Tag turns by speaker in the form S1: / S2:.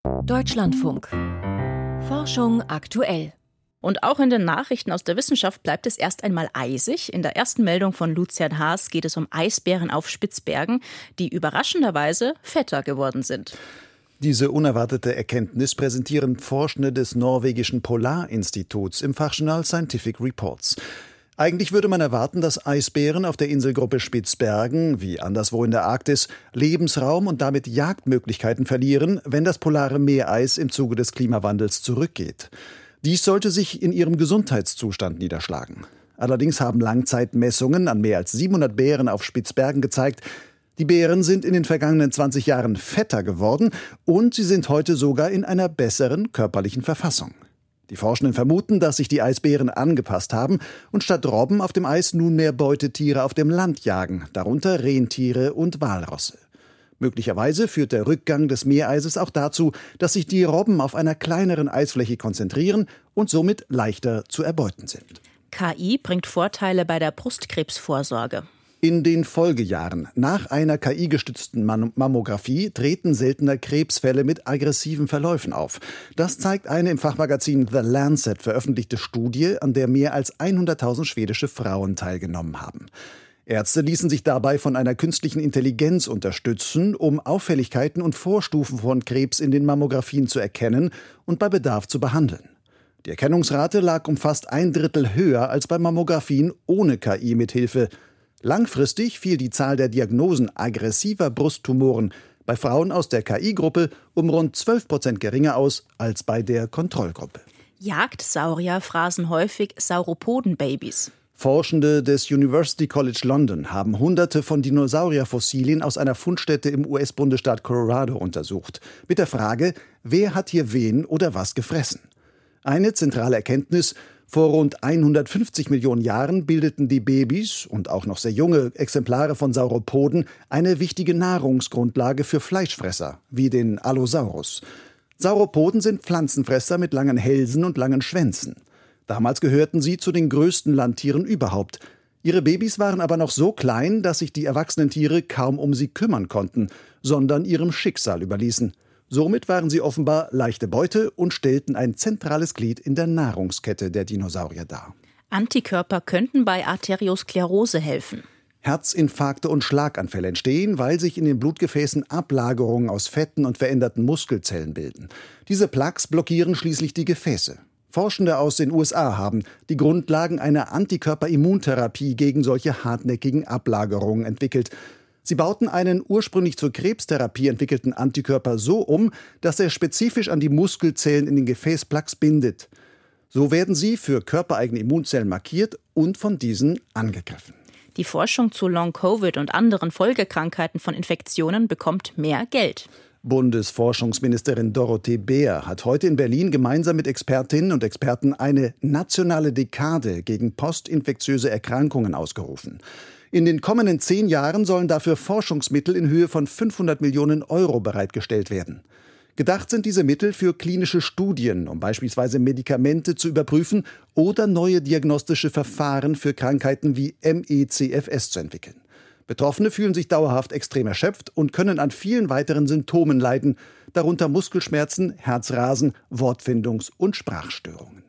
S1: Deutschlandfunk. Forschung aktuell.
S2: Und auch in den Nachrichten aus der Wissenschaft bleibt es erst einmal eisig. In der ersten Meldung von Lucian Haas geht es um Eisbären auf Spitzbergen, die überraschenderweise fetter geworden sind.
S3: Diese unerwartete Erkenntnis präsentieren Forschende des norwegischen Polarinstituts im Fachjournal Scientific Reports. Eigentlich würde man erwarten, dass Eisbären auf der Inselgruppe Spitzbergen, wie anderswo in der Arktis, Lebensraum und damit Jagdmöglichkeiten verlieren, wenn das polare Meereis im Zuge des Klimawandels zurückgeht. Dies sollte sich in ihrem Gesundheitszustand niederschlagen. Allerdings haben Langzeitmessungen an mehr als 700 Bären auf Spitzbergen gezeigt, die Bären sind in den vergangenen 20 Jahren fetter geworden und sie sind heute sogar in einer besseren körperlichen Verfassung. Die Forschenden vermuten, dass sich die Eisbären angepasst haben und statt Robben auf dem Eis nunmehr Beutetiere auf dem Land jagen, darunter Rentiere und Walrosse. Möglicherweise führt der Rückgang des Meereises auch dazu, dass sich die Robben auf einer kleineren Eisfläche konzentrieren und somit leichter zu erbeuten sind.
S2: KI bringt Vorteile bei der Brustkrebsvorsorge.
S3: In den Folgejahren nach einer KI-gestützten Mammographie treten seltener Krebsfälle mit aggressiven Verläufen auf. Das zeigt eine im Fachmagazin The Lancet veröffentlichte Studie, an der mehr als 100.000 schwedische Frauen teilgenommen haben. Ärzte ließen sich dabei von einer künstlichen Intelligenz unterstützen, um Auffälligkeiten und Vorstufen von Krebs in den Mammografien zu erkennen und bei Bedarf zu behandeln. Die Erkennungsrate lag um fast 1/3 höher als bei Mammografien ohne KI-Mithilfe. Langfristig fiel die Zahl der Diagnosen aggressiver Brusttumoren bei Frauen aus der KI-Gruppe um rund 12% geringer aus als bei der Kontrollgruppe.
S2: Jagdsaurier fraßen häufig Sauropodenbabys.
S3: Forschende des University College London haben Hunderte von Dinosaurierfossilien aus einer Fundstätte im US-Bundesstaat Colorado untersucht. Mit der Frage, wer hat hier wen oder was gefressen? Eine zentrale Erkenntnis: Vor rund 150 Millionen Jahren bildeten die Babys und auch noch sehr junge Exemplare von Sauropoden eine wichtige Nahrungsgrundlage für Fleischfresser, wie den Allosaurus. Sauropoden sind Pflanzenfresser mit langen Hälsen und langen Schwänzen. Damals gehörten sie zu den größten Landtieren überhaupt. Ihre Babys waren aber noch so klein, dass sich die erwachsenen Tiere kaum um sie kümmern konnten, sondern ihrem Schicksal überließen. Somit waren sie offenbar leichte Beute und stellten ein zentrales Glied in der Nahrungskette der Dinosaurier dar.
S2: Antikörper könnten bei Arteriosklerose helfen.
S3: Herzinfarkte und Schlaganfälle entstehen, weil sich in den Blutgefäßen Ablagerungen aus Fetten und veränderten Muskelzellen bilden. Diese Plaques blockieren schließlich die Gefäße. Forschende aus den USA haben die Grundlagen einer Antikörperimmuntherapie gegen solche hartnäckigen Ablagerungen entwickelt. Sie bauten einen ursprünglich zur Krebstherapie entwickelten Antikörper so um, dass er spezifisch an die Muskelzellen in den Gefäßplaques bindet. So werden sie für körpereigene Immunzellen markiert und von diesen angegriffen.
S2: Die Forschung zu Long-Covid und anderen Folgekrankheiten von Infektionen bekommt mehr Geld.
S3: Bundesforschungsministerin Dorothee Bär hat heute in Berlin gemeinsam mit Expertinnen und Experten eine nationale Dekade gegen postinfektiöse Erkrankungen ausgerufen. In den kommenden 10 Jahren sollen dafür Forschungsmittel in Höhe von 500 Millionen Euro bereitgestellt werden. Gedacht sind diese Mittel für klinische Studien, um beispielsweise Medikamente zu überprüfen oder neue diagnostische Verfahren für Krankheiten wie ME/CFS zu entwickeln. Betroffene fühlen sich dauerhaft extrem erschöpft und können an vielen weiteren Symptomen leiden, darunter Muskelschmerzen, Herzrasen, Wortfindungs- und Sprachstörungen.